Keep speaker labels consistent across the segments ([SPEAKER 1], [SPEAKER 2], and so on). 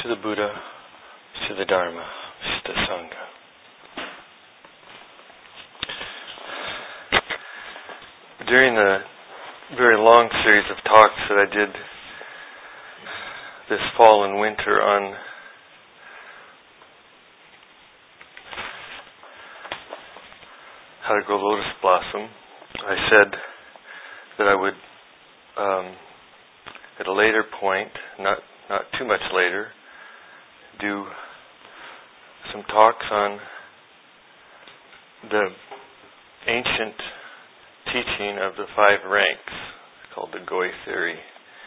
[SPEAKER 1] to the Buddha, to the Dharma, to the Sangha. During the very long series of talks that I did this fall and winter on how to grow lotus blossom, I said that I would, at a later point, not too much later, do some talks on the ancient teaching of the 5 ranks, called the Goi theory.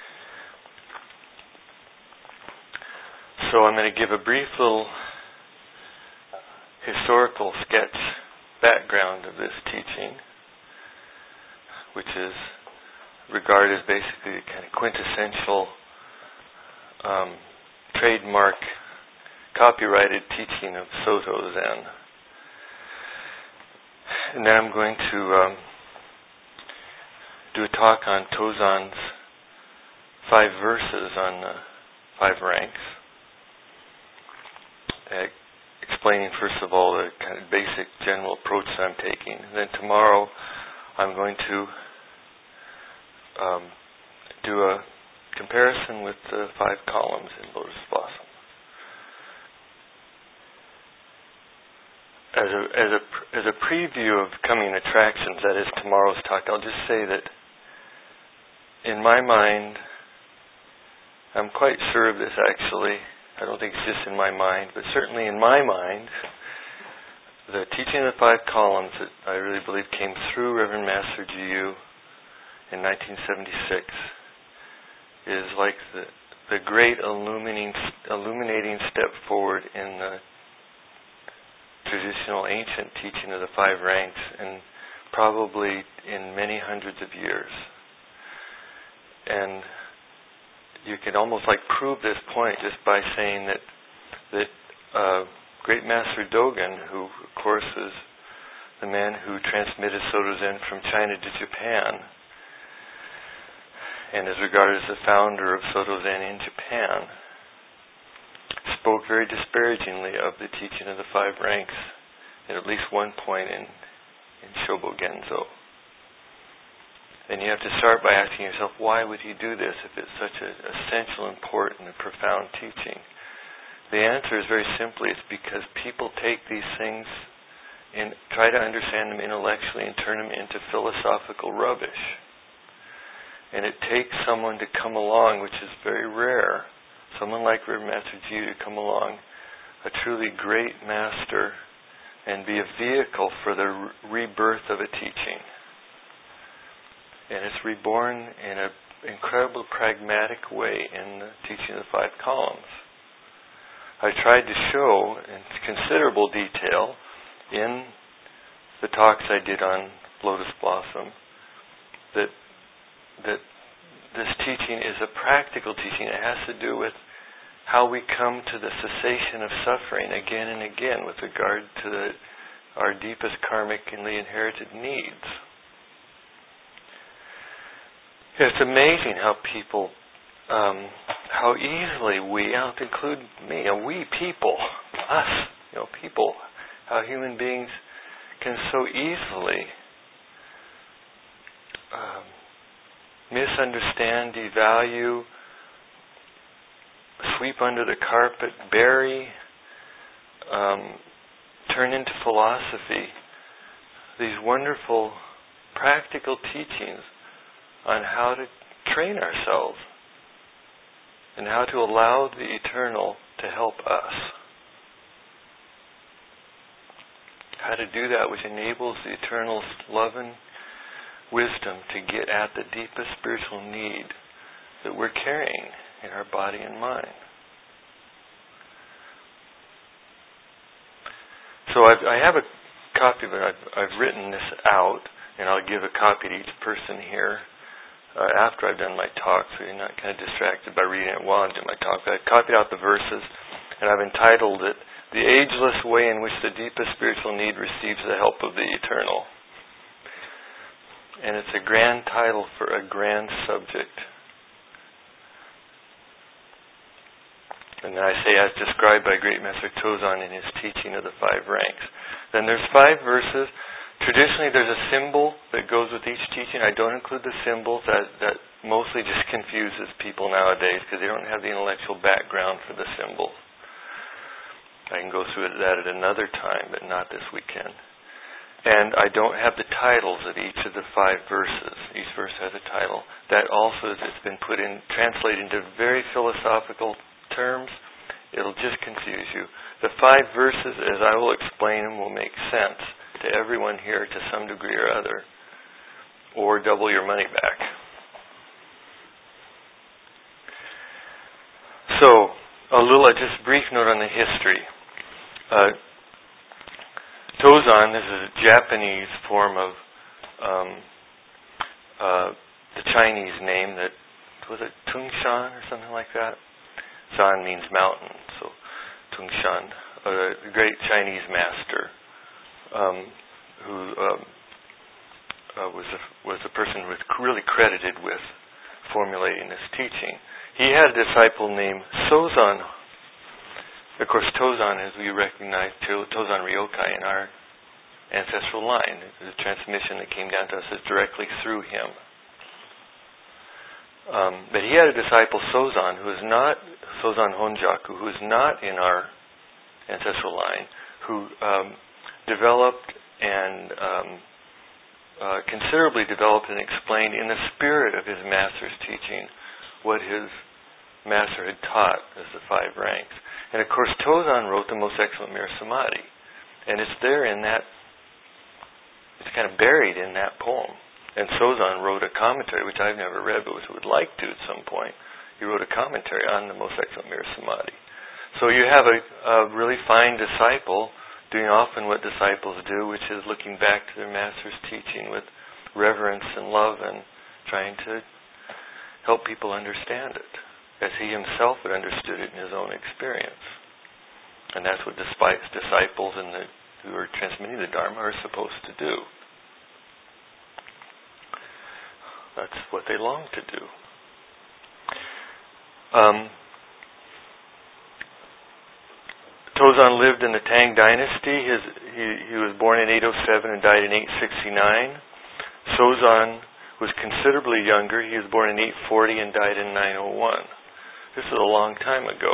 [SPEAKER 1] So I'm going to give a brief little historical sketch background of this teaching, which is regarded as basically the kind of quintessential trademark copyrighted teaching of Soto Zen. And then I'm going to do a talk on Tozan's 5 verses on the 5 ranks, explaining first of all the kind of basic general approach that I'm taking. And then tomorrow I'm going to do a comparison with the 5 columns in Lotus Blossom. As a preview of coming attractions, that is tomorrow's talk, I'll just say that in my mind, I'm quite sure of this actually. I don't think it's just in my mind, but certainly in my mind, the teaching of the 5 columns that I really believe came through Reverend Master G.U. in 1976 is like the great illuminating step forward in the traditional ancient teaching of the 5 ranks, and probably in many hundreds of years. And you can almost like prove this point just by saying that Great Master Dogen, who of course is the man who transmitted Soto Zen from China to Japan, and is regarded as the founder of Soto Zen in Japan, spoke very disparagingly of the teaching of the 5 ranks at least one point in Shobo Genzo. And you have to start by asking yourself, why would he do this if it's such an essential, important, and profound teaching? The answer is very simply, it's because people take these things and try to understand them intellectually and turn them into philosophical rubbish. And it takes someone to come along, which is very rare, someone like Reverend Master G.U. to come along, a truly great master, and be a vehicle for the rebirth of a teaching. And it's reborn in an incredible pragmatic way in the teaching of the 5 columns. I tried to show in considerable detail in the talks I did on Lotus Blossom that this teaching is a practical teaching. It has to do with how we come to the cessation of suffering again and again with regard to our deepest karmically inherited needs. It's amazing how people, how easily we, I'll include me, we people, us, people, how human beings can so easily misunderstand, devalue, sweep under the carpet, bury, turn into philosophy these wonderful practical teachings on how to train ourselves and how to allow the eternal to help us. How to do that which enables the eternal's love and wisdom to get at the deepest spiritual need that we're carrying in our body and mind. So I have a copy of it. I've written this out, and I'll give a copy to each person here after I've done my talk, so you're not kind of distracted by reading it while I'm doing my talk. I've copied out the verses, and I've entitled it, "The Ageless Way in Which the Deepest Spiritual Need Receives the Help of the Eternal." And it's a grand title for a grand subject. And I say as described by Great Master Tozan in his teaching of the 5 ranks. Then there's 5 verses. Traditionally there's a symbol that goes with each teaching. I don't include the symbols. That mostly just confuses people nowadays because they don't have the intellectual background for the symbols. I can go through that at another time, but not this weekend. And I don't have the titles of each of the 5 verses. Each verse has a title. That also has been translated into very philosophical terms. It'll just confuse you. The 5 verses, as I will explain them, will make sense to everyone here to some degree or other, or double your money back. So, just brief note on the history. Tozan, this is a Japanese form of the Chinese name that, was it Tungshan or something like that? Zan means mountain, so Tungshan, a great Chinese master who was a person who was really credited with formulating this teaching. He had a disciple named Sozan. Of course, Tozan, as we recognize, Tozan Ryokai in our ancestral line, the transmission that came down to us is directly through him. But he had a disciple, Sozan, who is not Sozan Honjaku, who is not in our ancestral line, who developed and considerably developed and explained in the spirit of his master's teaching what his master had taught as the 5 ranks. And of course, Tozan wrote the Most Excellent Mirror Samadhi, and it's there in that. It's kind of buried in that poem. And Sozan wrote a commentary, which I've never read, but which I would like to at some point. He wrote a commentary on the Most Excellent Mirror Samadhi. So you have a really fine disciple doing often what disciples do, which is looking back to their master's teaching with reverence and love and trying to help people understand it, as he himself had understood it in his own experience. And that's what disciples who are transmitting the Dharma are supposed to do. That's what they long to do. Tozan lived in the Tang Dynasty. He was born in 807 and died in 869. Sozan was considerably younger. He was born in 840 and died in 901. This is a long time ago.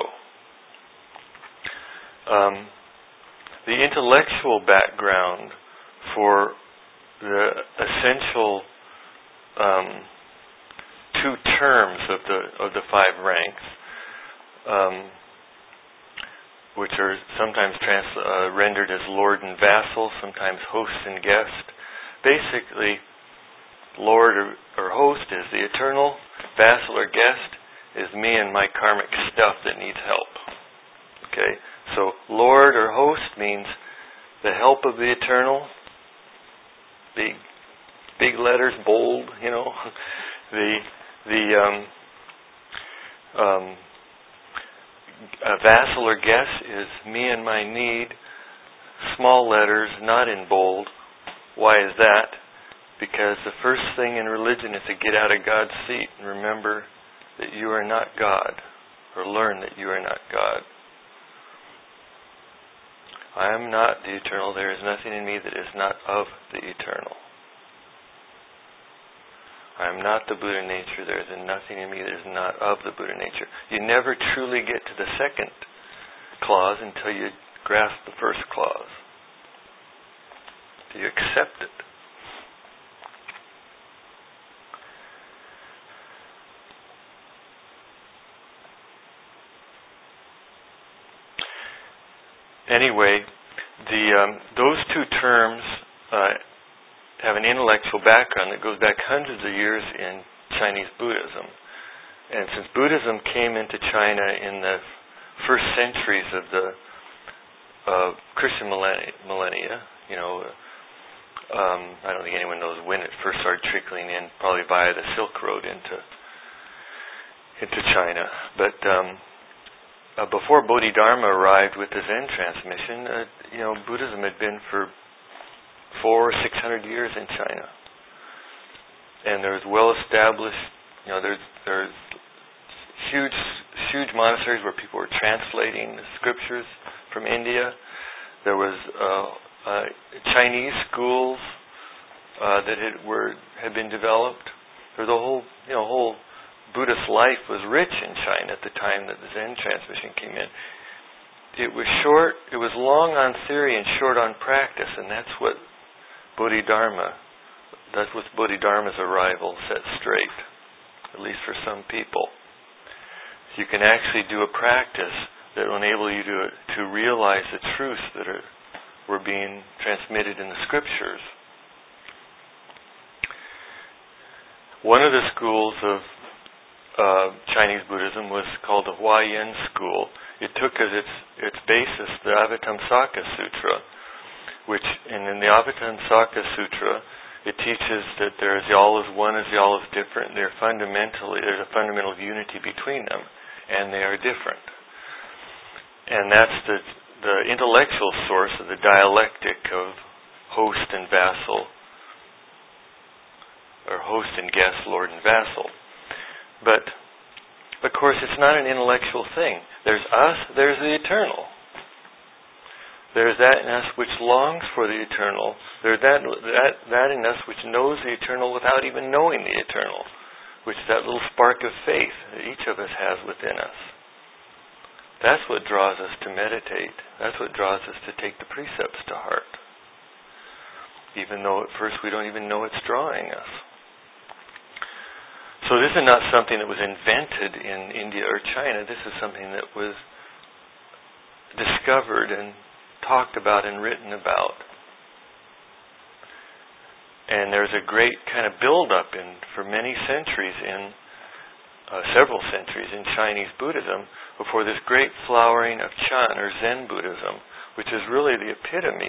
[SPEAKER 1] The intellectual background for the essential 2 terms of the 5 ranks, which are sometimes rendered as lord and vassal, sometimes host and guest. Basically, lord or host is the eternal, vassal or guest is me and my karmic stuff that needs help. Okay? So, lord or host means the help of the eternal, big letters, bold, a vassal or guest is me and my need, small letters, not in bold. Why is that? Because the first thing in religion is to get out of God's seat and remember that you are not God, or learn that you are not God. I am not the eternal. There is nothing in me that is not of the eternal. I am not the Buddha nature. There is nothing in me that is not of the Buddha nature. You never truly get to the second clause until you grasp the first clause. Do you accept it? Anyway, those 2 terms have an intellectual background that goes back hundreds of years in Chinese Buddhism. And since Buddhism came into China in the first centuries of the Christian millennia, I don't think anyone knows when it first started trickling in, probably via the Silk Road into China. But before Bodhidharma arrived with the Zen transmission, Buddhism had been for 400 or 600 years in China, and there's well-established. There's huge huge monasteries where people were translating the scriptures from India. There was Chinese schools that had been developed. There was whole Buddhist life was rich in China at the time that the Zen transmission came in. It was short. It was long on theory and short on practice, and that's what Bodhidharma's arrival set straight, at least for some people. So you can actually do a practice that will enable you to realize the truths that were being transmitted in the scriptures. One of the schools of Chinese Buddhism was called the Huayan school. It took as its basis the Avatamsaka Sutra, and in the Avatamsaka Sutra, it teaches that there's the all is one as the all is different. There's a fundamental unity between them, and they are different. And that's the intellectual source of the dialectic of host and vassal, or host and guest, lord and vassal. But, of course, it's not an intellectual thing. There's us, there's the eternal. There's that in us which longs for the eternal. There's that in us which knows the eternal without even knowing the eternal, which is that little spark of faith that each of us has within us. That's what draws us to meditate. That's what draws us to take the precepts to heart, even though at first we don't even know it's drawing us. So this is not something that was invented in India or China. This is something that was discovered and talked about and written about. And there's a great kind of build-up for many centuries several centuries in Chinese Buddhism before this great flowering of Chan or Zen Buddhism, which is really the epitome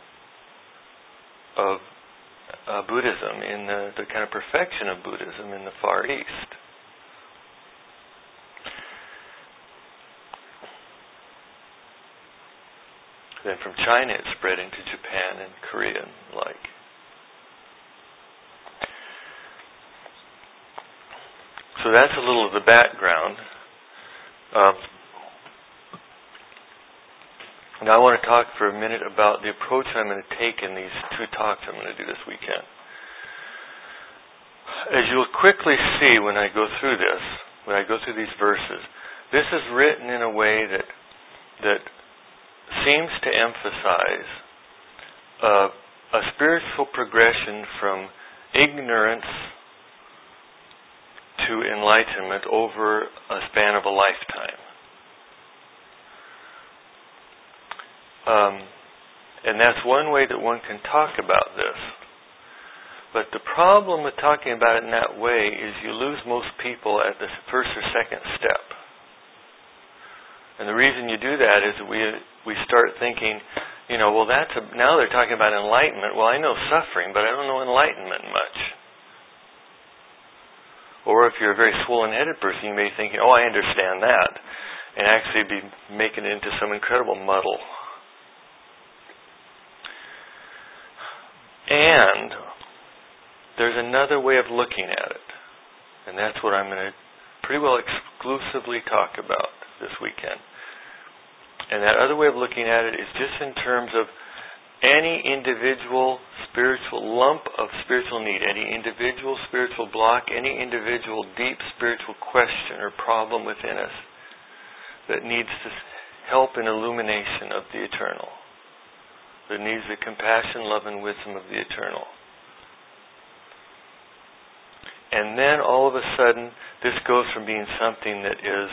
[SPEAKER 1] of Buddhism, in the kind of perfection of Buddhism in the Far East. Then from China it spread into Japan and Korea and the like. So that's a little of the background. Now I want to talk for a minute about the approach I'm going to take in these two talks I'm going to do this weekend. As you'll quickly see when I go through these verses, this is written in a way that seems to emphasize a spiritual progression from ignorance to enlightenment over a span of a lifetime. And that's one way that one can talk about this. But the problem with talking about it in that way is you lose most people at the first or second step. And the reason you do that is we start thinking, well, now they're talking about enlightenment. Well, I know suffering, but I don't know enlightenment much. Or if you're a very swollen-headed person, you may be thinking, I understand that, and actually be making it into some incredible muddle. And there's another way of looking at it, and that's what I'm going to pretty well exclusively talk about this weekend. And that other way of looking at it is just in terms of any individual spiritual lump of spiritual need, any individual spiritual block, any individual deep spiritual question or problem within us that needs the help and illumination of the eternal, that needs the compassion, love, and wisdom of the eternal. And then all of a sudden, this goes from being something that is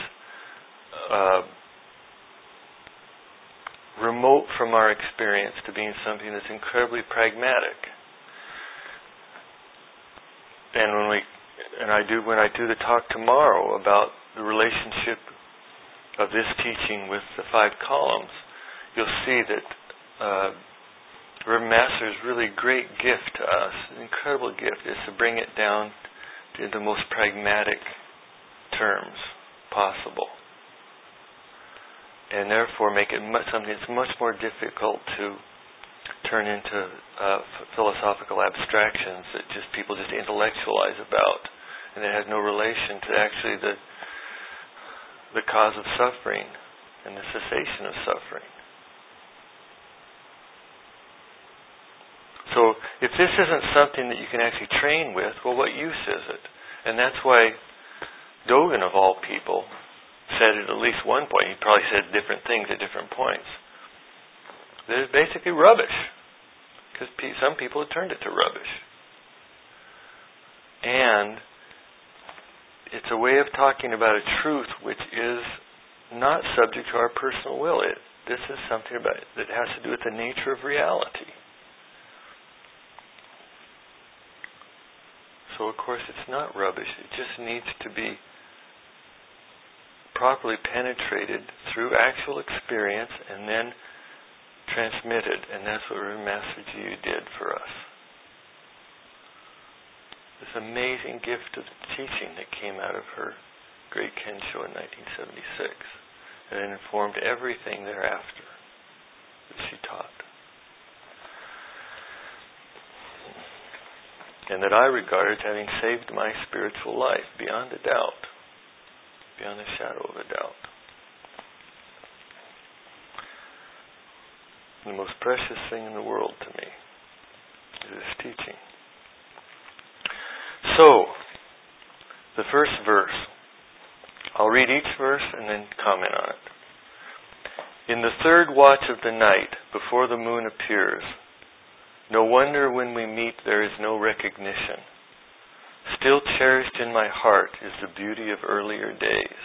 [SPEAKER 1] remote from our experience to being something that's incredibly pragmatic. And when I do the talk tomorrow about the relationship of this teaching with the 5 columns, you'll see that Reverend Master's really great gift to us, an incredible gift, is to bring it down to the most pragmatic terms possible, and therefore make it something that's much more difficult to turn into philosophical abstractions that people just intellectualize about, and it has no relation to actually the cause of suffering and the cessation of suffering. So if this isn't something that you can actually train with, well, what use is it? And that's why Dogen, of all people, said at least one point, he probably said different things at different points, that it's basically rubbish. Because some people have turned it to rubbish. And it's a way of talking about a truth which is not subject to our personal will. This is something that has to do with the nature of reality. So, of course, it's not rubbish. It just needs to be properly penetrated through actual experience and then transmitted. And that's what Reverend Master Jiyu did for us. This amazing gift of teaching that came out of her great Kensho in 1976. And it informed everything thereafter that she taught. And that I regard as having saved my spiritual life beyond a doubt, beyond a shadow of a doubt. The most precious thing in the world to me is this teaching. So, the first verse. I'll read each verse and then comment on it. In the third watch of the night, before the moon appears, no wonder when we meet there is no recognition. Still cherished in my heart is the beauty of earlier days.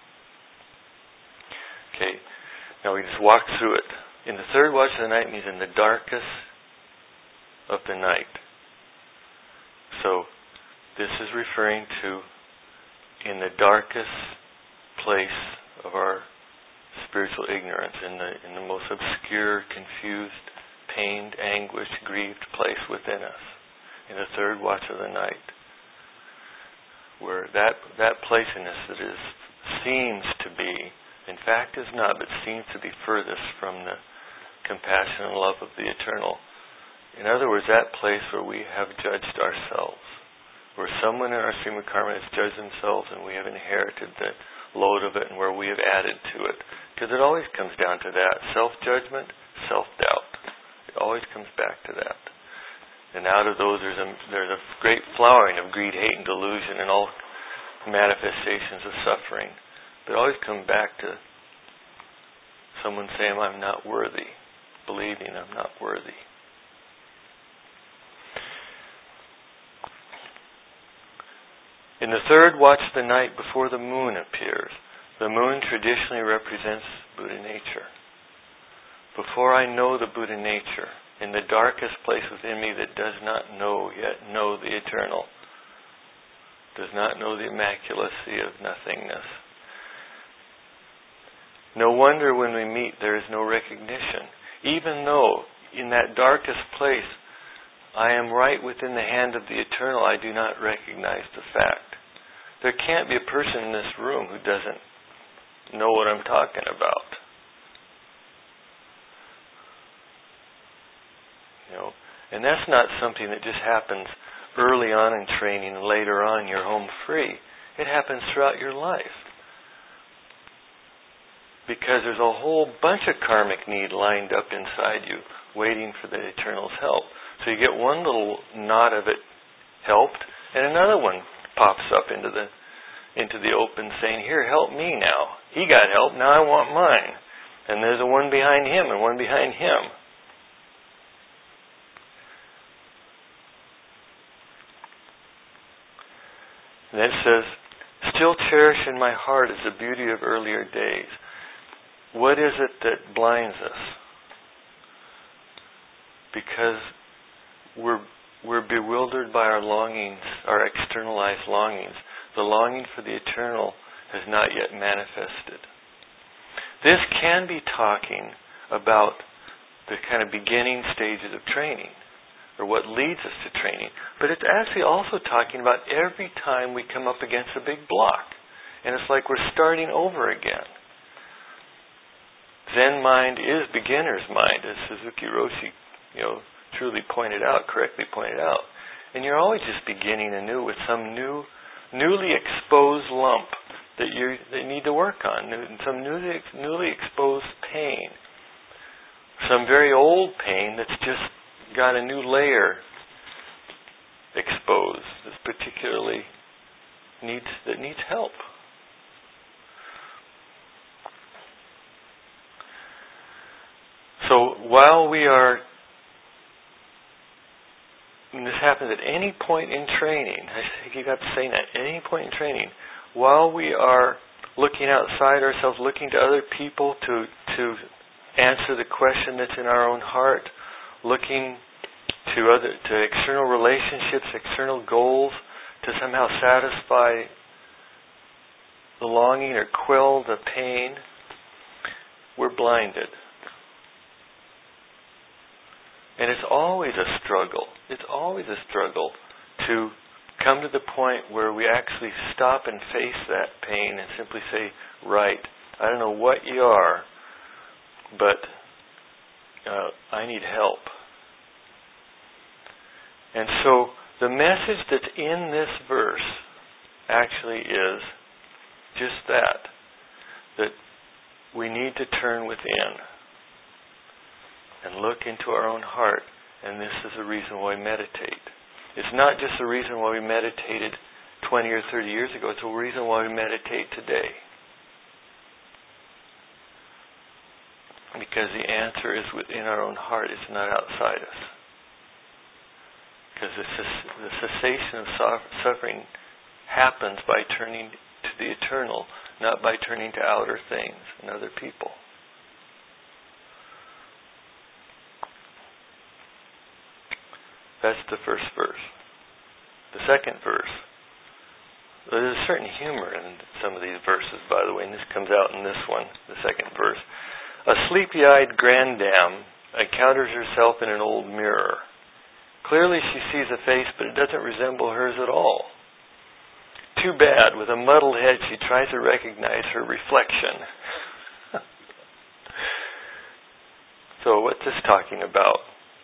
[SPEAKER 1] Okay, now we just walk through it. In the third watch of the night means in the darkest of the night. So, this is referring to in the darkest place of our spiritual ignorance, in the most obscure, confused, pained, anguished, grieved place within us, in the third watch of the night, where that place in us that seems to be, in fact is not, but seems to be furthest from the compassion and love of the eternal. In other words, that place where we have judged ourselves, where someone in our stream of karma has judged themselves and we have inherited the load of it and where we have added to it. Because it always comes down to that. Self-judgment, self-doubt. It always comes back to that. And out of those there's a great flowering of greed, hate, and delusion and all manifestations of suffering. But it always comes back to someone saying, I'm not worthy. Believing I'm not worthy. In the third watch of the night before the moon appears, the moon traditionally represents Buddha nature. Before I know the Buddha nature, in the darkest place within me that does not yet know the eternal, does not know the immaculacy of nothingness. No wonder when we meet there is no recognition. Even though in that darkest place I am right within the hand of the eternal, I do not recognize the fact. There can't be a person in this room who doesn't know what I'm talking about. And that's not something that just happens early on in training and later on you're home free. It happens throughout your life. Because there's a whole bunch of karmic need lined up inside you, waiting for the eternal's help. So you get one little knot of it helped, and another one pops up into the open saying, here, help me now. He got help, now I want mine. And there's a one behind him and one behind him. And then it says, still cherished in my heart is the beauty of earlier days. What is it that blinds us? Because we're bewildered by our longings, our externalized longings. The longing for the eternal has not yet manifested. This can be talking about the kind of beginning stages of training, or what leads us to training. But it's actually also talking about every time we come up against a big block. And it's like we're starting over again. Zen mind is beginner's mind, as Suzuki Roshi, truly correctly pointed out. And you're always just beginning anew with some newly exposed lump that you need to work on, some newly exposed pain, some very old pain that's just got a new layer exposed that particularly needs help. So while we are, and this happens at any point in training, I think you got to say that, at any point in training, while we are looking outside ourselves, looking to other people to answer the question that's in our own heart, looking to external relationships, external goals, to somehow satisfy the longing or quell the pain, we're blinded. And it's always a struggle. It's always a struggle to come to the point where we actually stop and face that pain and simply say, right, I don't know what you are, but I need help. And so the message that's in this verse actually is just that we need to turn within and look into our own heart, and this is the reason why we meditate. It's not just the reason why we meditated 20 or 30 years ago, it's the reason why we meditate today. Because the answer is within our own heart, it's not outside us. Because the cessation of suffering happens by turning to the eternal, not by turning to outer things and other people. That's the first verse. The second verse. There's a certain humor in some of these verses, by the way, and this comes out in this one, the second verse. A sleepy-eyed grandam encounters herself in an old mirror. Clearly she sees a face, but it doesn't resemble hers at all. Too bad. With a muddled head, she tries to recognize her reflection. So what's this talking about?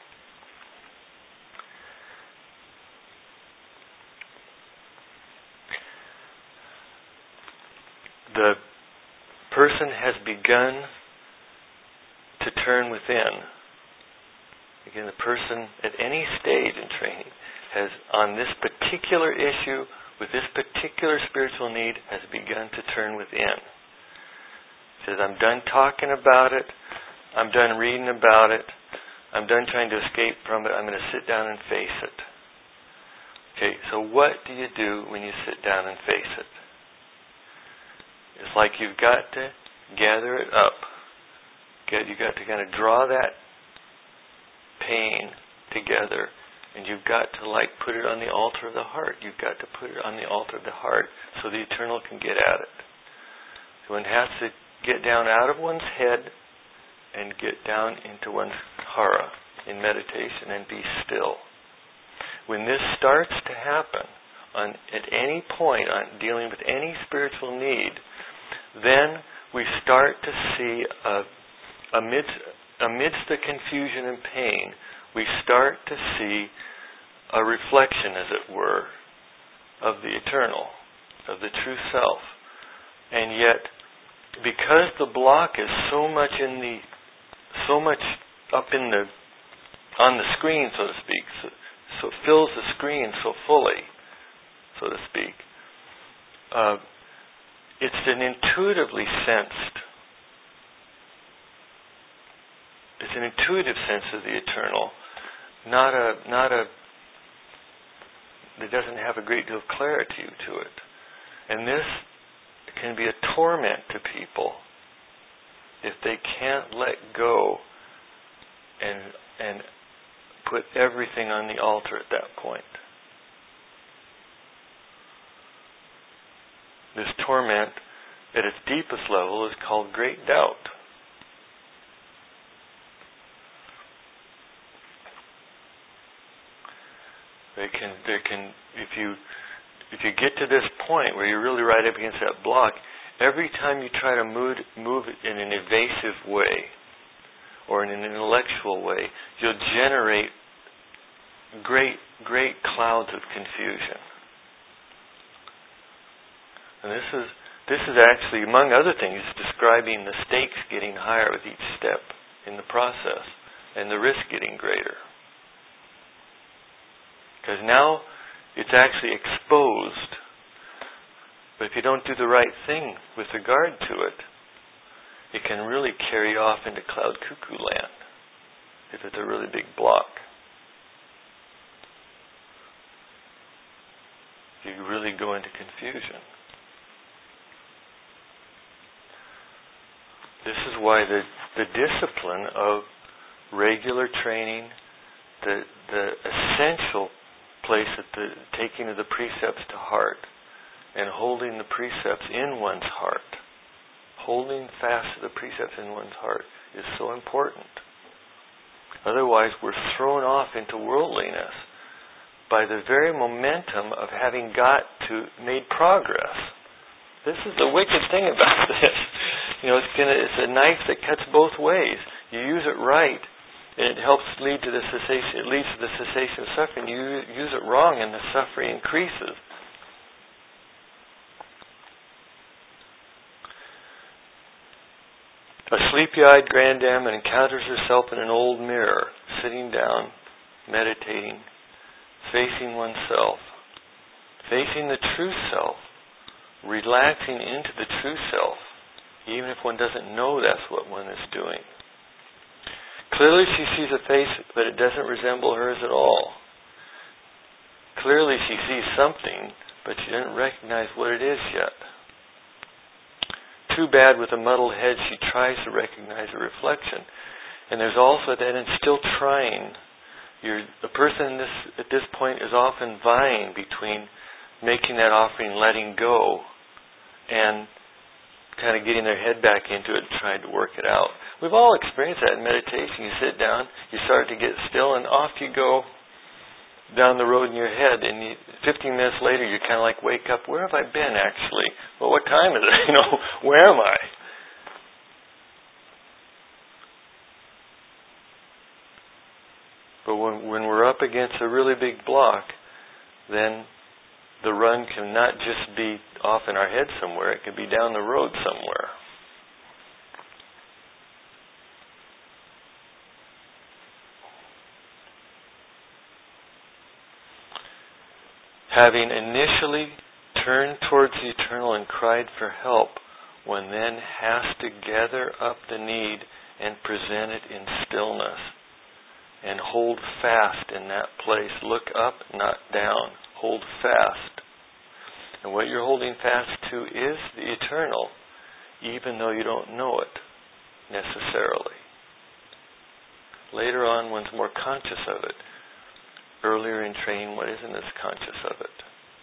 [SPEAKER 1] The person has begun to turn within. Again, the person at any stage in training has, on this particular issue, with this particular spiritual need, has begun to turn within. Says, I'm done talking about it. I'm done reading about it. I'm done trying to escape from it. I'm going to sit down and face it. Okay, so what do you do when you sit down and face it? It's like you've got to gather it up. You've got to kind of draw that pain together, and you've got to put it on the altar of the heart. You've got to put it on the altar of the heart so the eternal can get at it. So one has to get down out of one's head and get down into one's hara in meditation and be still. When this starts to happen at any point on dealing with any spiritual need, then we start to see, amidst the confusion and pain, we start to see a reflection, as it were, of the eternal, of the true self. And yet, because the block is so much up on the screen, so to speak, so it fills the screen so fully, so to speak, it's an intuitive sense of the eternal, that doesn't have a great deal of clarity to it. And this can be a torment to people if they can't let go and put everything on the altar at that point. This torment, at its deepest level, is called great doubt. If you get to this point where you're really right up against that block, every time you try to move it in an evasive way or in an intellectual way, you'll generate great clouds of confusion. And This is actually, among other things, describing the stakes getting higher with each step in the process and the risk getting greater. Because now it's actually exposed. But if you don't do the right thing with regard to it, it can really carry off into cloud cuckoo land if it's a really big block. You really go into confusion. This is why the discipline of regular training, the essential place at the taking of the precepts to heart and holding the precepts in one's heart, holding fast to the precepts in one's heart is so important. Otherwise, we're thrown off into worldliness by the very momentum of having made progress. This is the wicked thing about this. It's a knife that cuts both ways. You use it right, and it helps lead to the cessation. It leads to the cessation of suffering. You use it wrong, and the suffering increases. A sleepy-eyed grandam encounters herself in an old mirror, sitting down, meditating, facing oneself, facing the true self, relaxing into the true self, even if one doesn't know that's what one is doing. Clearly she sees a face, but it doesn't resemble hers at all. Clearly she sees something, but she doesn't recognize what it is yet. Too bad with a muddled head she tries to recognize a reflection. And there's also that in still trying. The person at this point is often vying between making that offering, letting go, and kind of getting their head back into it and trying to work it out. We've all experienced that in meditation. You sit down, you start to get still, and off you go down the road in your head, and 15 minutes later you kind of like wake up, where have I been actually? Well, what time is it? Where am I? But when we're up against a really big block, then the run can not just be off in our head somewhere, it can be down the road somewhere. Having initially turned towards the eternal and cried for help, one then has to gather up the need and present it in stillness and hold fast in that place. Look up, not down. Hold fast. And what you're holding fast to is the eternal, even though you don't know it necessarily. Later on, one's more conscious of it. Earlier in training, one isn't as conscious of it.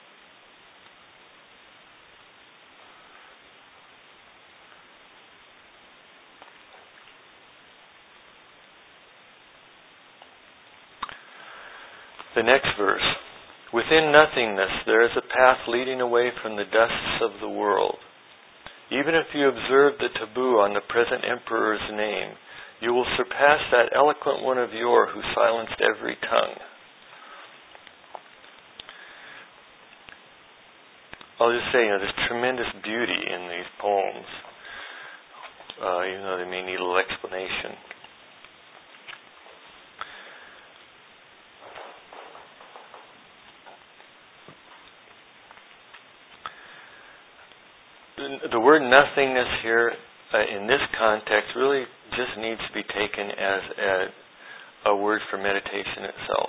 [SPEAKER 1] The next verse. Within nothingness there is a path leading away from the dusts of the world. Even if you observe the taboo on the present emperor's name, you will surpass that eloquent one of yore who silenced every tongue. I'll just say, there's tremendous beauty in these poems, even though they may need a little explanation. The word nothingness here, in this context, really just needs to be taken as a word for meditation itself.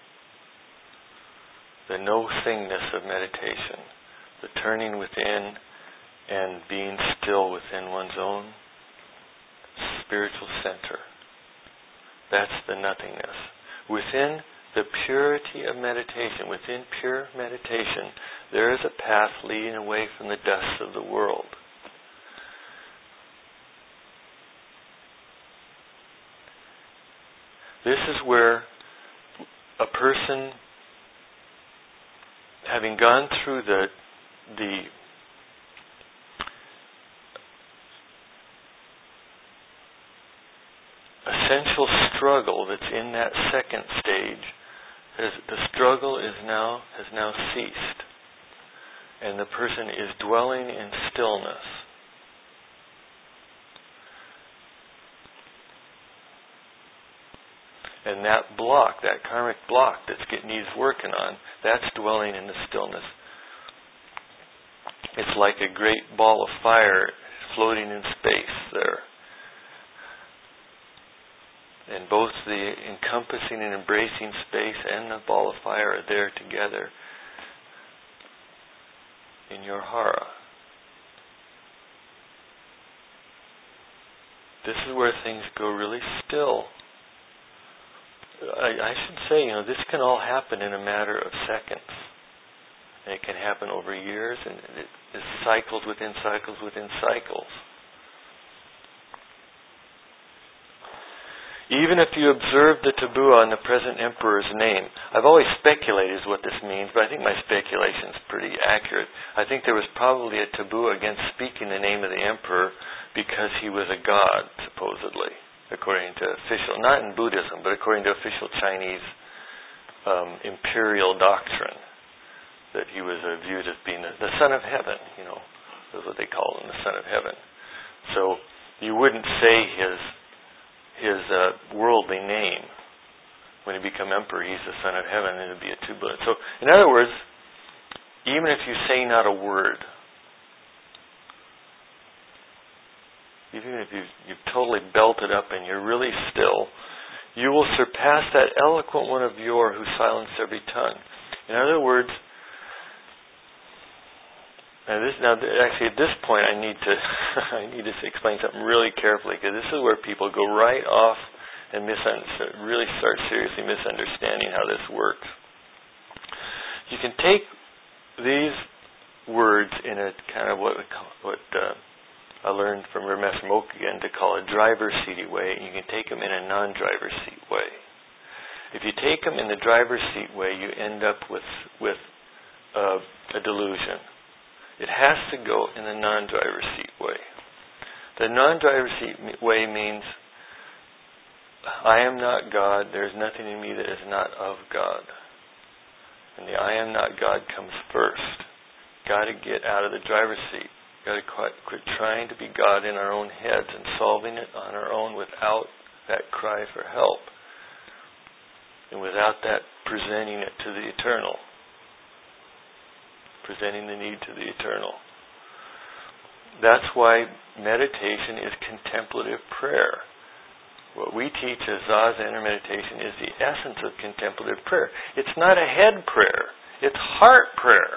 [SPEAKER 1] The no-thingness of meditation. The turning within and being still within one's own spiritual center. That's the nothingness. Within the purity of meditation, within pure meditation, there is a path leading away from the dust of the world. This is where a person, having gone through the essential struggle that's in that second stage, the struggle has now ceased. and the person is dwelling in stillness. And that block, that karmic block that needs working on, that's dwelling in the stillness. It's like a great ball of fire floating in space there. And both the encompassing and embracing space and the ball of fire are there together in your hara. This is where things go really still. I should say, this can all happen in a matter of seconds. And it can happen over years, and it is cycles within cycles within cycles. Even if you observe the taboo on the present emperor's name, I've always speculated what this means, but I think my speculation is pretty accurate. I think there was probably a taboo against speaking the name of the emperor because he was a god, supposedly, according to official, not in Buddhism, but according to official Chinese imperial doctrine, that he was viewed as being the son of heaven, that's what they call him, the son of heaven. So you wouldn't say his worldly name. When he become emperor, he's the son of heaven, and it would be a two-bullet. So, in other words, even if you say not a word, even if you've totally belted up and you're really still, you will surpass that eloquent one of yore who silenced every tongue. In other words, actually, at this point, I need to explain something really carefully, because this is where people go right off and really start seriously misunderstanding how this works. You can take these words in a kind of what I learned from Ramesh Mokagan to call a driver's seat way, and you can take them in a non-driver's seat way. If you take them in the driver's seat way, you end up with a delusion. It has to go in the non-driver's seat way. The non-driver's seat way means, I am not God, there is nothing in me that is not of God. And the I am not God comes first. Got to get out of the driver's seat. Got to quit trying to be God in our own heads and solving it on our own without that cry for help. And without that presenting it to the eternal. Presenting the need to the eternal. That's why meditation is contemplative prayer. What we teach as Zazen or meditation is the essence of contemplative prayer. It's not a head prayer. It's heart prayer.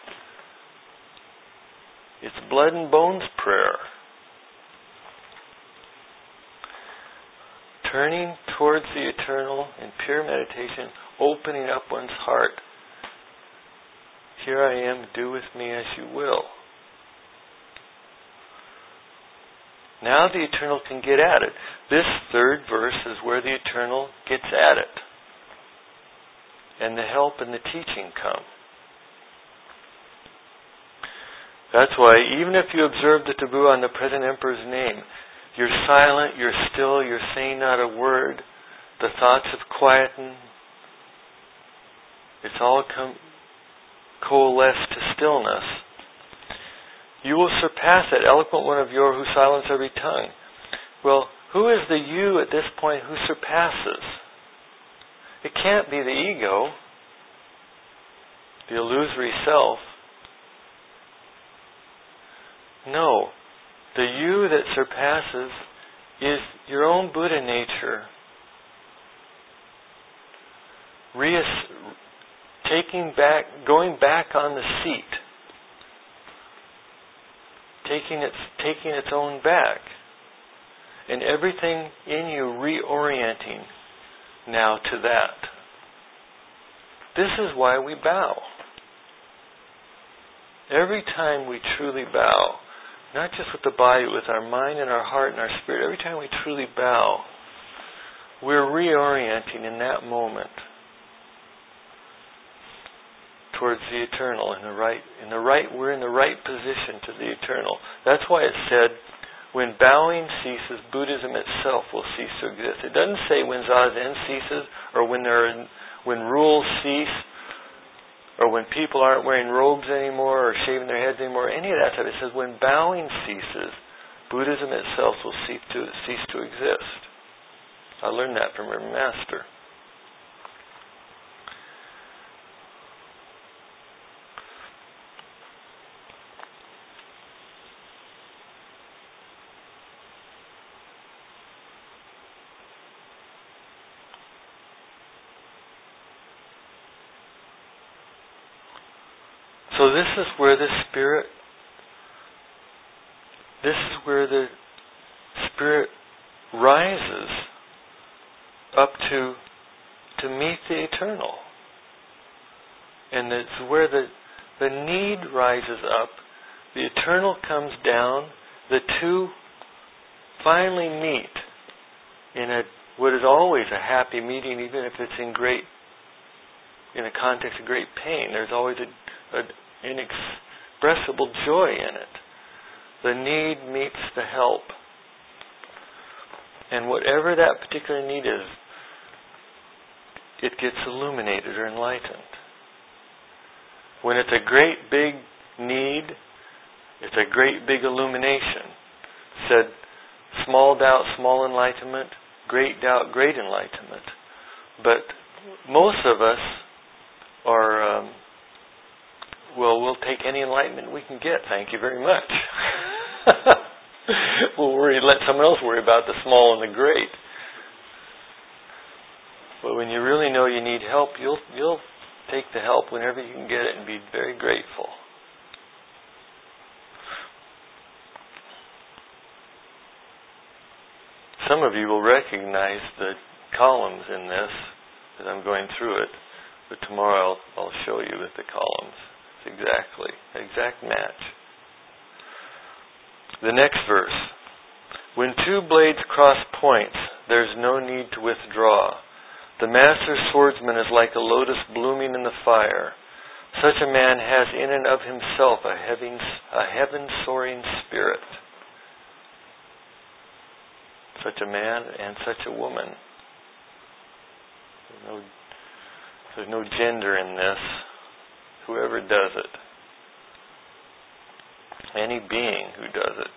[SPEAKER 1] It's blood and bones prayer. Turning towards the eternal in pure meditation, opening up one's heart. Here I am, do with me as you will. Now the eternal can get at it. This third verse is where the eternal gets at it. And the help and the teaching come. That's why even if you observe the taboo on the present emperor's name, you're silent, you're still, you're saying not a word, the thoughts have quietened, it's all coalesce to stillness, you will surpass that eloquent one of yore who silenced every tongue. Well, who is the you at this point who surpasses? It can't be the ego, the illusory self. No. The you that surpasses is your own Buddha nature. Going back on the seat. Taking its own back. And everything in you reorienting now to that. This is why we bow. Every time we truly bow, not just with the body, with our mind and our heart and our spirit, every time we truly bow, we're reorienting in that moment towards the eternal, we're in the right position to the eternal. That's why it said, when bowing ceases, Buddhism itself will cease to exist. It doesn't say when Zazen ceases or when rules cease, or when people aren't wearing robes anymore or shaving their heads anymore, any of that stuff. It says when bowing ceases, Buddhism itself will cease to exist. I learned that from our master. So this is where the Spirit rises up to meet the eternal. And it's where the need rises up, the eternal comes down, the two finally meet in what is always a happy meeting, even if it's in a context of great pain. There's always an inexpressible joy in it. The need meets the help. And whatever that particular need is, it gets illuminated or enlightened. When it's a great big need, it's a great big illumination. Said, small doubt, small enlightenment, great doubt, great enlightenment. But most of us are, we'll take any enlightenment we can get, thank you very much. Let someone else worry about the small and the great. But when you really know you need help, you'll take the help whenever you can get it and be very grateful. Some of you will recognize the columns in this as I'm going through it, but tomorrow I'll show you with the columns. It's exact match. The next verse. When two blades cross points, there's no need to withdraw. The master swordsman is like a lotus blooming in the fire. Such a man has in and of himself a heaven-soaring spirit. Such a man and such a woman. There's no gender in this. Whoever does it. Any being who does it.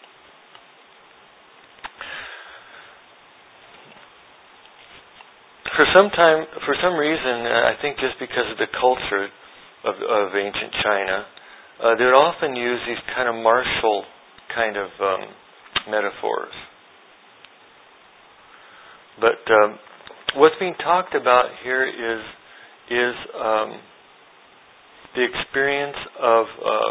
[SPEAKER 1] For some reason, I think just because of the culture of ancient China, they would often use these kind of martial kind of metaphors. But what's being talked about here is the experience of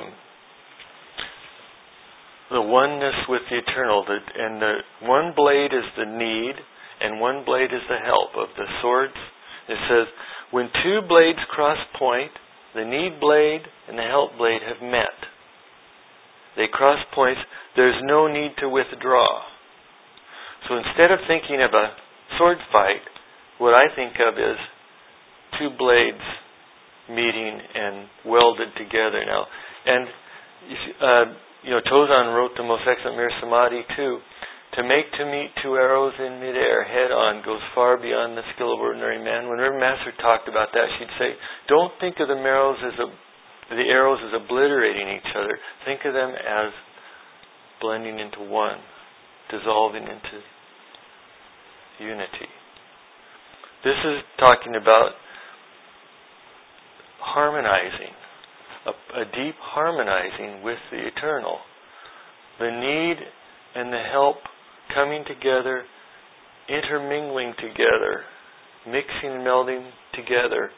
[SPEAKER 1] the oneness with the eternal. And the one blade is the need, and one blade is the help of the swords. It says, when two blades cross point, the need blade and the help blade have met. They cross points, there's no need to withdraw. So instead of thinking of a sword fight, what I think of is two blades meeting and welded together now. And Tozan wrote the most excellent Mirror Samadhi too. To meet two arrows in midair head on goes far beyond the skill of ordinary man. Whenever Master talked about that, she'd say, don't think of the arrows as obliterating each other. Think of them as blending into one, dissolving into unity. This is talking about harmonizing, a deep harmonizing with the eternal. The need and the help coming together, intermingling together, mixing and melding together.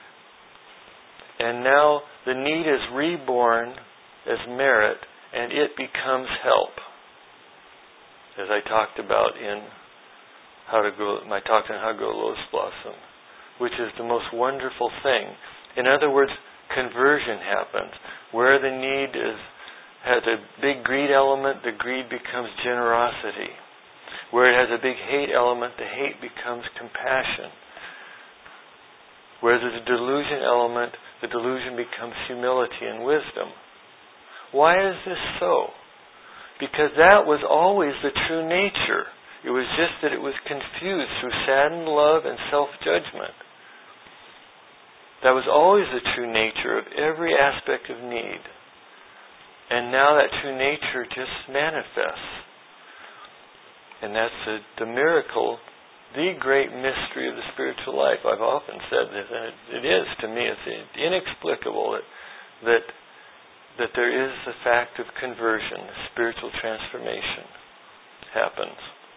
[SPEAKER 1] And now the need is reborn as merit, and it becomes help. As I talked about in my talk on how to grow lotus blossom, which is the most wonderful thing. In other words, conversion happens. Where the need has a big greed element, the greed becomes generosity. Where it has a big hate element, the hate becomes compassion. Where there's a delusion element, the delusion becomes humility and wisdom. Why is this so? Because that was always the true nature. It was just that it was confused through saddened love and self-judgment. That was always the true nature of every aspect of need. And now that true nature just manifests. And that's the miracle, the great mystery of the spiritual life. I've often said this, and it is to me, it's inexplicable that there is the fact of conversion, spiritual transformation happens.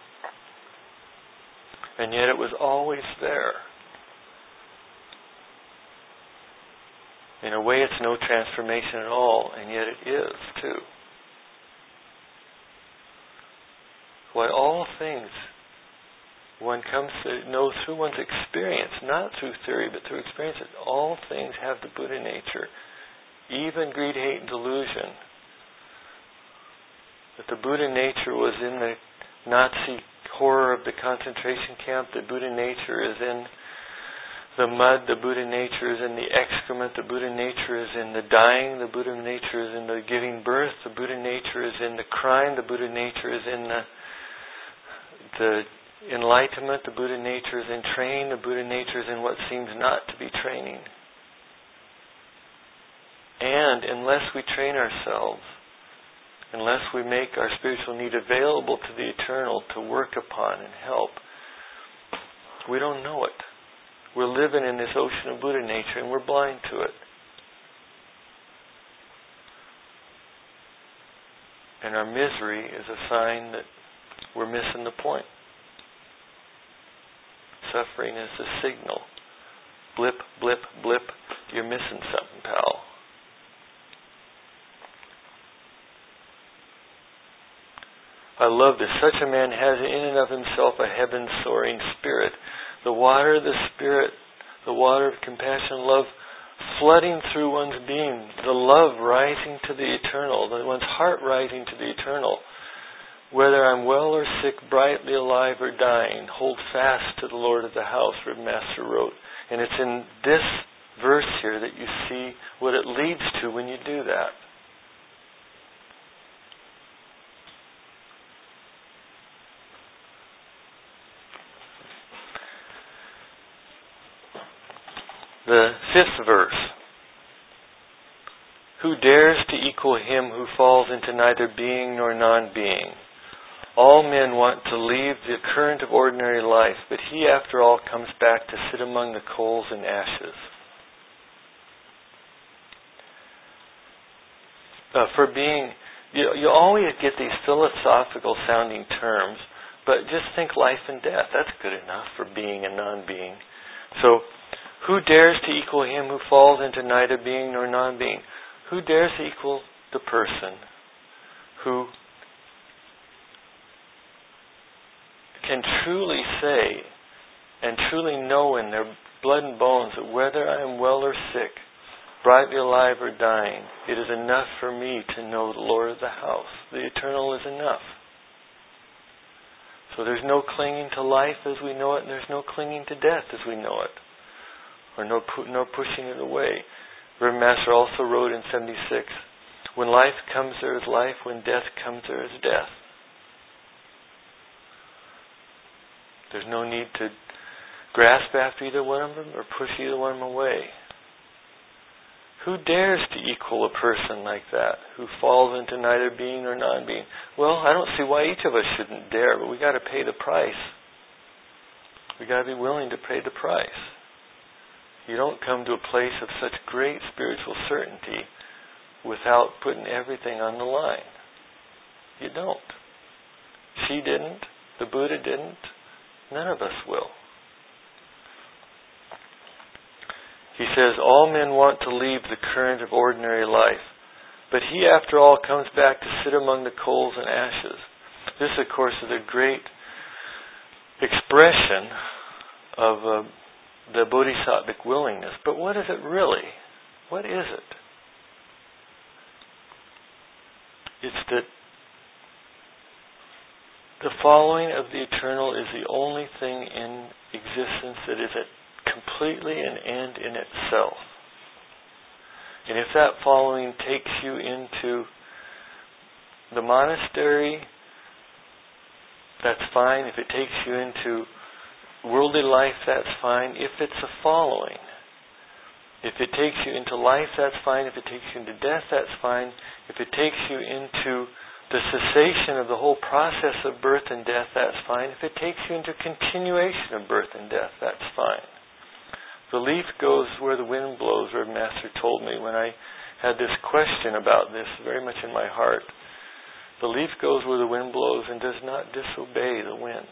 [SPEAKER 1] And yet it was always there. In a way, it's no transformation at all, and yet it is, too. Why all things one comes to know through one's experience, not through theory, but through experience, that all things have the Buddha nature. Even greed, hate, and delusion. That the Buddha nature was in the Nazi horror of the concentration camp. The Buddha nature is in the mud. The Buddha nature is in the excrement. The Buddha nature is in the dying. The Buddha nature is in the giving birth. The Buddha nature is in the crime. The Buddha nature is in the enlightenment. The Buddha nature is in training. The Buddha nature is in what seems not to be training. And unless we train ourselves, unless we make our spiritual need available to the eternal to work upon and help, we don't know it. We're living in this ocean of Buddha nature and we're blind to it. And our misery is a sign that we're missing the point. Suffering is the signal. Blip, blip, blip. You're missing something, pal. I love this. Such a man has in and of himself a heaven-soaring spirit. The water of the Spirit, the water of compassion, love, flooding through one's being. The love rising to the eternal. One's heart rising to the eternal. Whether I'm well or sick, brightly alive or dying, hold fast to the Lord of the house, Rib Master wrote. And it's in this verse here that you see what it leads to when you do that. The 5th verse. Who dares to equal him who falls into neither being nor non-being? All men want to leave the current of ordinary life, but he after all comes back to sit among the coals and ashes. For being, you always get these philosophical sounding terms, but just think life and death. That's good enough for being and non-being. So, who dares to equal him who falls into neither being nor non-being? Who dares to equal the person who can truly say and truly know in their blood and bones that whether I am well or sick, brightly alive or dying, it is enough for me to know the Lord of the house. The eternal is enough. So there's no clinging to life as we know it, and there's no clinging to death as we know it. Or no pushing it away. Reverend Master also wrote in 76, when life comes there is life, when death comes there is death. There's no need to grasp after either one of them or push either one of them away. Who dares to equal a person like that, who falls into neither being nor non-being? Well, I don't see why each of us shouldn't dare, but we got to pay the price. We got to be willing to pay the price. You don't come to a place of such great spiritual certainty without putting everything on the line. You don't. She didn't. The Buddha didn't. None of us will. He says, all men want to leave the current of ordinary life, but he after all comes back to sit among the coals and ashes. This, of course, is a great expression of the bodhisattvic willingness. But what is it really? What is it? It's that the following of the eternal is the only thing in existence that is completely an end in itself. And if that following takes you into the monastery, that's fine. If it takes you into worldly life, that's fine. If it's a following, If it takes you into life, that's fine. If it takes you into death, that's fine. If it takes you into the cessation of the whole process of birth and death, that's fine. If it takes you into continuation of birth and death, that's fine. The leaf goes where the wind blows, Reverend Master told me when I had this question about this very much in my heart. The leaf goes where the wind blows and does not disobey the wind.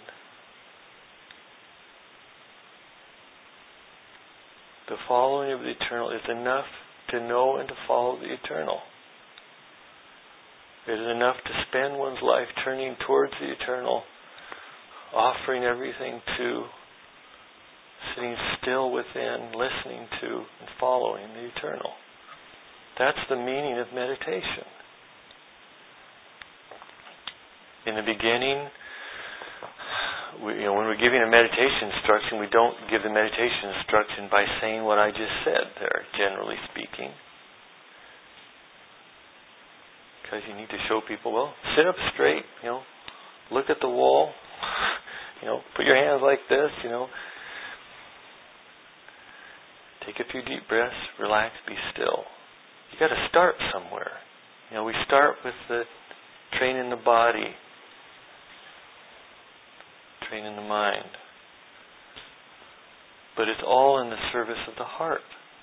[SPEAKER 1] The following of the eternal is enough to know and to follow the eternal. It is enough to spend one's life turning towards the eternal, offering everything to, sitting still within, listening to, and following the eternal. That's the meaning of meditation. In the beginning, when we're giving a meditation instruction, we don't give the meditation instruction by saying what I just said there, generally speaking. Because you need to show people, well, sit up straight, look at the wall, put your hands like this, take a few deep breaths, relax, be still. You got to start somewhere. We start with the training the body, training the mind. But it's all in the service of the heart.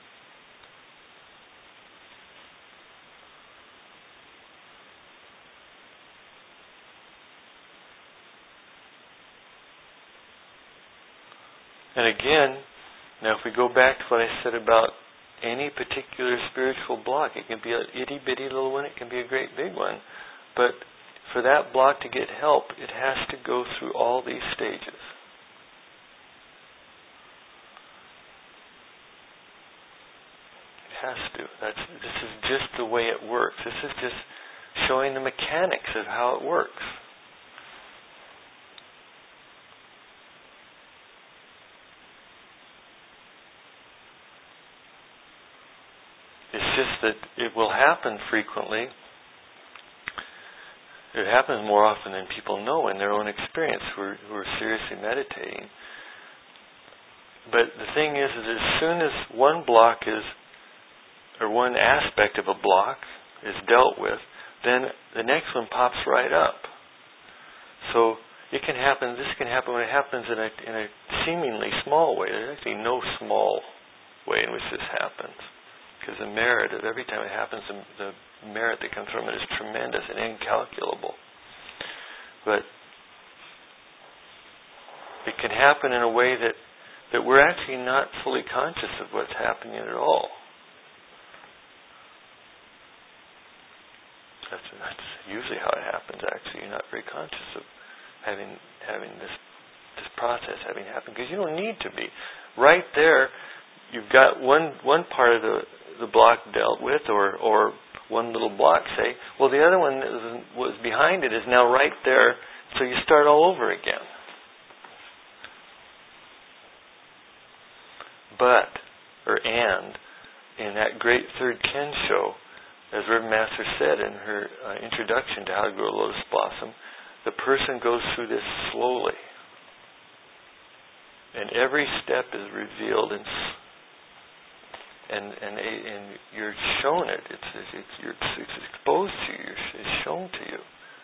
[SPEAKER 1] And again, now if we go back to what I said about any particular spiritual block, it can be an itty-bitty little one, it can be a great big one, but for that block to get help, it has to go through all these stages. It has to. This is just the way it works. This is just showing the mechanics of how it works. It's just that it will happen frequently. It happens more often than people know in their own experience who are seriously meditating. But the thing is as soon as one block or one aspect of a block is dealt with, then the next one pops right up. So this can happen when it happens in a seemingly small way. There's actually no small way in which this happens. Because the merit of every time it happens, the merit that comes from it is tremendous and incalculable. But it can happen in a way that we're actually not fully conscious of what's happening at all. That's usually how it happens, actually. You're not very conscious of having this process having happened, because you don't need to be. Right there, you've got one part of the block dealt with, or one little block, say, well, the other one that was behind it is now right there, so you start all over again. And in that great third Kensho, as Reverend Master said in her introduction to How to Grow a Lotus Blossom, the person goes through this slowly. And every step is revealed and you're shown it. It's exposed to you. It's shown to you.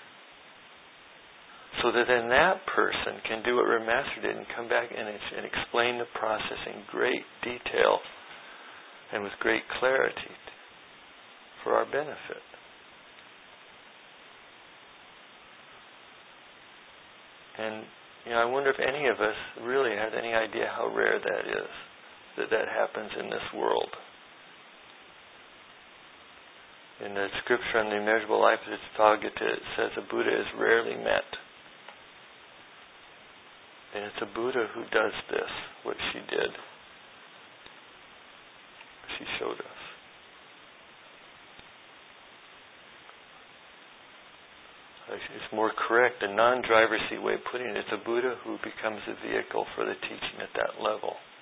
[SPEAKER 1] So that then that person can do what Reverend Master did and come back and explain the process in great detail and with great clarity for our benefit. And I wonder if any of us really has any idea how rare that is, that happens in this world. In the scripture on the immeasurable life of the Tathagata, it says a Buddha is rarely met. And it's a Buddha who does this, what she did. She showed us. It's more correct, a non-driver seat way of putting it. It's a Buddha who becomes a vehicle for the teaching at that level.